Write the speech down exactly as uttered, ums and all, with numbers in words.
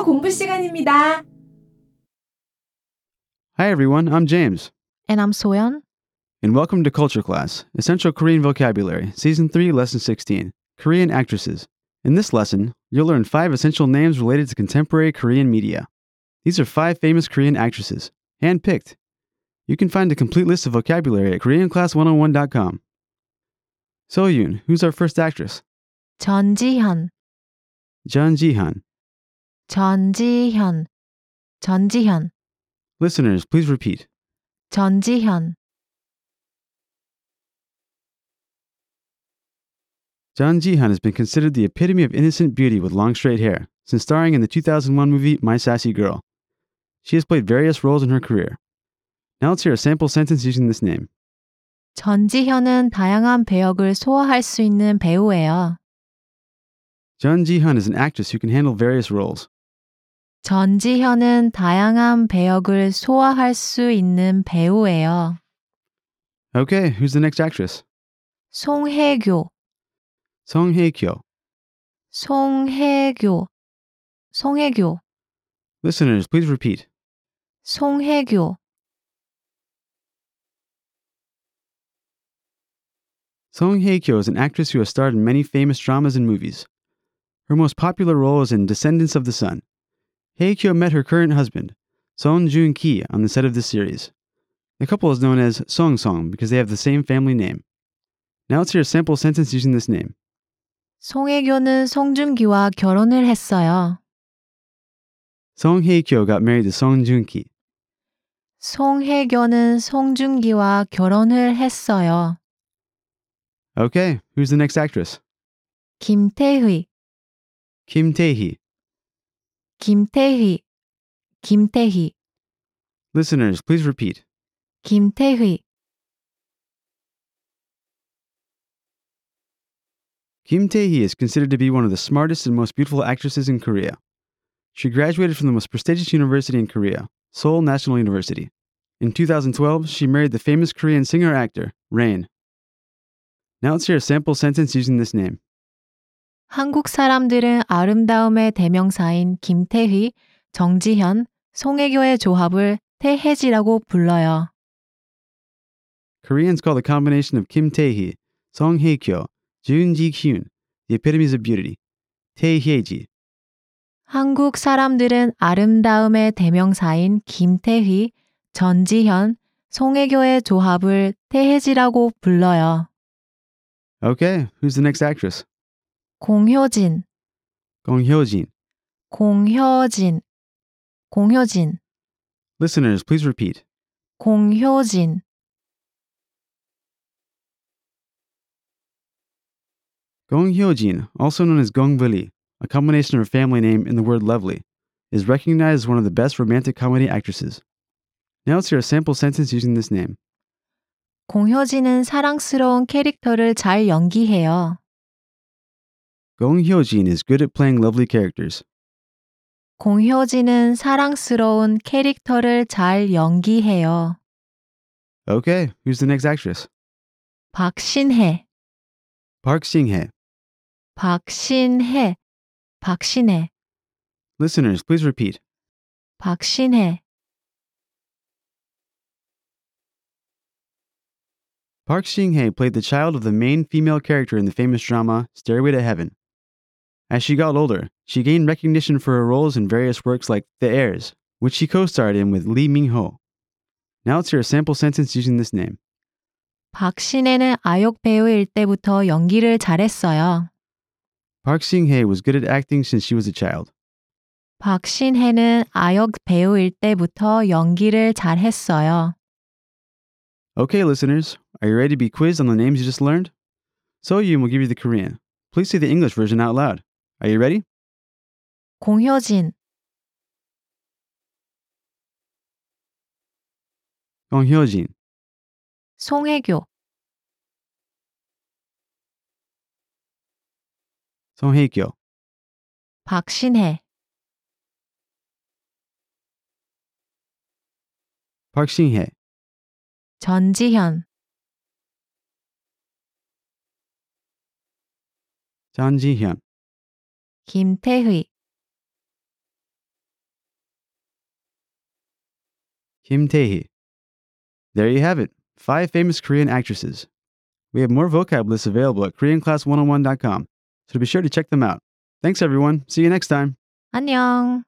공부 시간입니다. Hi everyone, I'm James. And I'm Soyeon. And welcome to Culture Class, Essential Korean Vocabulary, Season three, Lesson sixteen, Korean Actresses. In this lesson, you'll learn five essential names related to contemporary Korean media. These are five famous Korean actresses, hand-picked. You can find a complete list of vocabulary at korean class one oh one dot com. Soyoon, who's our first actress? 전지현, Jun Ji-han. 전지현, 전지현, Listeners, please repeat. 전지현, Jun Ji-han has been considered the epitome of innocent beauty with long straight hair, since starring in the two thousand one movie My Sassy Girl. She has played various roles in her career. Now let's hear a sample sentence using this name. 전지현은 다양한 배역을 소화할 수 있는 배우예요. Jun Ji-han is an actress who can handle various roles. 전지현은 다양한 배역을 소화할 수 있는 배우예요. Okay, who's the next actress? 송혜교, Song Hye-kyo. 송혜교, 송혜교, Listeners, please repeat. 송혜교, Song Hye-kyo is an actress who has starred in many famous dramas and movies. Her most popular role is in Descendants of the Sun. Hye-kyo met her current husband, Son Joon-ki, on the set of this series. The couple is known as Song Song because they have the same family name. Now let's hear a sample sentence using this name. 송혜교는 송중기와 결혼을 했어요. Song Hye-kyo got married to Song Joon-ki. 송혜교는 송중기와 결혼을 했어요. Okay, who's the next actress? 김태희, Kim Tae-hee. 김태희, 김태희, Listeners, please repeat. 김태희, Kim Tae-hee is considered to be one of the smartest and most beautiful actresses in Korea. She graduated from the most prestigious university in Korea, Seoul National University. In two thousand twelve, she married the famous Korean singer-actor, Rain. Now let's hear a sample sentence using this name. 한국 사람들은 아름다움의 대명사인 김태희, 정지현, 송혜교의 조합을 태혜지라고 불러요. Koreans call the combination of Kim Tae-hee, Song Hye-kyo, Jun Ji-hyun the epitomes of beauty, 태혜지. 한국 사람들은 아름다움의 대명사인 김태희, 전지현, 송혜교의 조합을 태혜지라고 불러요. Okay, who's the next actress? 공효진, Gong Hyo-jin. 공효진, 공효진, Listeners, please repeat. 공효진, Gong Hyo-jin, also known as Gong Vili, a combination of her family name and the word lovely, is recognized as one of the best romantic comedy actresses. Now let's hear a sample sentence using this name. 공효진은 사랑스러운 캐릭터를 잘 연기해요. Gong Hyo-jin is good at playing lovely characters. 공효진은 사랑스러운 캐릭터를 잘 연기해요. Okay, who's the next actress? 박신혜, Park Sing-hye. 박신혜, 박신혜, Listeners, please repeat. 박신혜, Park Sing-hye played the child of the main female character in the famous drama Stairway to Heaven. As she got older, she gained recognition for her roles in various works like The Heirs, which she co-starred in with Lee Min-ho. Now let's hear a sample sentence using this name. 박신혜는 아역 배우일 때부터 연기를 잘했어요. Park Sing-hye was good at acting since she was a child. 박신혜는 아역 배우일 때부터 연기를 잘했어요. Okay, listeners, are you ready to be quizzed on the names you just learned? Soyoon will give you the Korean. Please say the English version out loud. Are you ready? 공효진, Gong Hyo-jin. 송혜교, Song Hye-kyo. 박신혜, Park Sing-hye. 전지현, Jun Ji-hyun. 김태희, Kim Tae-hee. There you have it, five famous Korean actresses. We have more vocab lists available at korean class one oh one dot com, so be sure to check them out. Thanks everyone. See you next time. 안녕.